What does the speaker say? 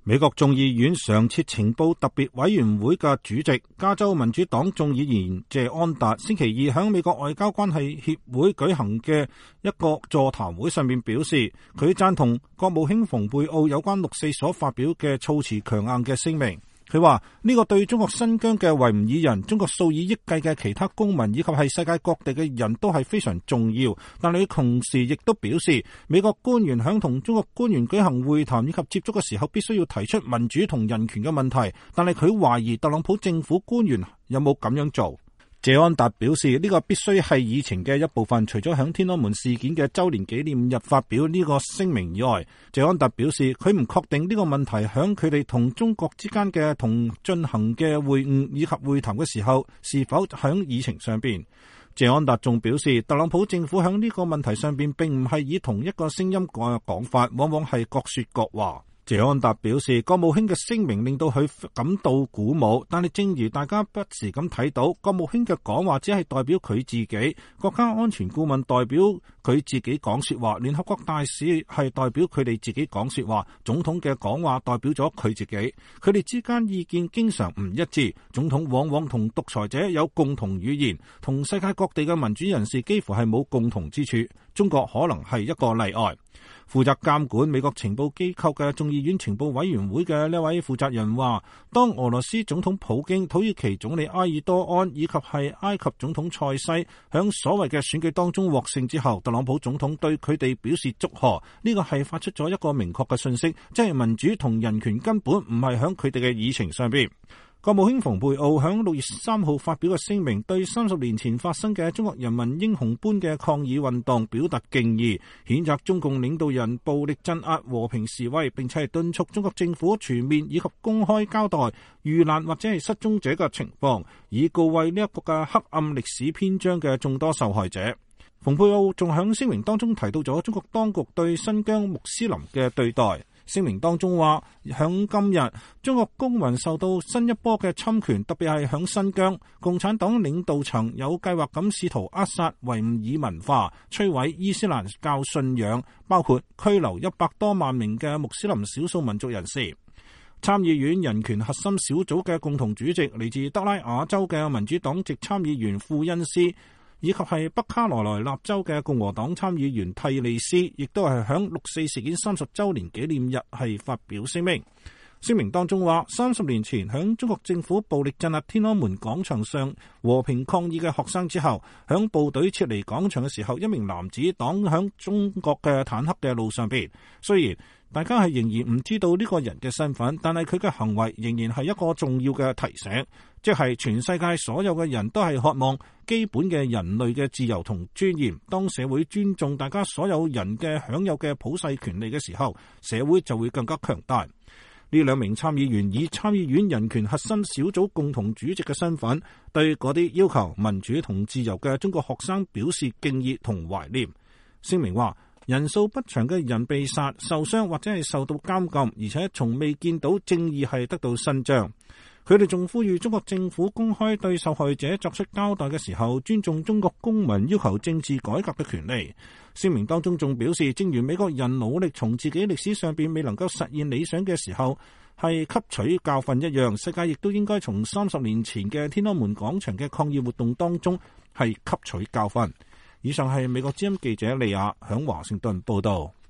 美國眾議院常設情報特別委員會嘅主席、加州民主黨眾議員謝安達星期二喺美國外交關係協會舉行嘅一個座談會上面表示，佢贊同國務卿蓬佩奧有關六四所發表嘅措辭強硬嘅聲明。佢話呢個對中國新疆嘅維吾爾人、中國數以億計嘅其他公民以及係世界各地嘅人都係非常重要。但佢同時亦都表示，美國官員響同中國官員舉行會談以及接觸嘅時候，必須要提出民主同人權嘅問題。但係佢懷疑特朗普政府官員有冇咁樣做。謝安達表示，呢個必須係議程嘅一部分，除咗響天安門事件嘅周年紀念日發表呢個聲明以外，謝安達表示佢唔確定呢個問題響佢哋同中國之間嘅同進行嘅會晤以及會談嘅時候是否響議程上邊。謝安達仲表示，特朗普政府響呢個問題上邊並唔係以同一個聲音講法，往往係各說各話。謝安達表示，國務卿嘅聲明令到佢感到鼓舞，但係正如大家不時咁睇到，國務卿嘅講話只係代表佢自己，國家安全顧問代表佢自己講說話，聯合國大使係代表佢哋自己講說話，總統嘅講話代表咗佢自己，佢哋之間意見經常唔一致，總統往往同獨裁者有共同語言，同世界各地嘅民主人士幾乎係冇共同之處，中國可能係一個例外。負責監管美國情報機構嘅眾議院情報委員會嘅呢位負責人話，當俄羅斯總統普京、土耳其總理埃爾多安以及係埃及總統塞西響所謂嘅選舉當中獲勝之後，特朗普總統對佢哋表示祝賀，呢個係發出咗一個明確嘅訊息，即係民主同人權根本唔係響佢哋嘅議程上邊。國務卿蓬佩奧響6月3號發表嘅聲明，對30年前發生嘅中國人民英雄般嘅抗議運動表達敬意，譴責中共領導人暴力鎮壓和平示威，並且係敦促中國政府全面以及公開交代遇難或者係失蹤者嘅情況，以告慰呢一個嘅黑暗歷史篇章嘅眾多受害者。蓬佩奧仲響聲明當中提到咗中國當局對新疆穆斯林嘅對待。聲明當中話，響今日中國公民受到新一波嘅侵權，特別係響新疆，共產黨領導層有計劃咁試圖扼殺維吾爾文化，摧毀伊斯蘭教信仰，包括拘留100多萬名嘅穆斯林少數民族人士。參議院人權核心小組嘅共同主席嚟自德拉瓦州嘅民主黨籍參議員庫恩斯，以及係北卡羅來納州嘅共和黨參議員蒂利斯，亦都係響六四事件30週年紀念日係發表聲明。聲明當中話，30年前響中國政府暴力鎮壓天安門廣場上和平抗議嘅學生之後，響部隊撤離廣場嘅時候，一名男子擋響中國嘅坦克嘅路上邊。雖然大家係仍然唔知道呢個人嘅身份，但係佢嘅行為仍然係一個重要嘅提醒，即係全世界所有嘅人都係渴望基本嘅人類嘅自由同尊嚴。當社會尊重大家所有人嘅享有嘅普世權利嘅時候，社會就會更加強大。呢兩名參議員以參議院人權核心小組共同主席嘅身份，對嗰啲要求民主同自由嘅中國學生表示敬意同懷念。聲明話，人數不詳嘅人被殺、受傷或者係受到監禁，而且從未見到正義係得到伸張。佢哋仲呼籲中國政府公開對受害者作出交代嘅時候，尊重中國公民要求政治改革嘅權利。聲明當中仲表示，正如美國人努力從自己歷史上邊未能夠實現理想嘅時候係吸取教訓一樣，世界亦都應該從30年前嘅天安門廣場嘅抗議活動當中係吸取教訓。以上係美國之音記者利亞響華盛頓報道。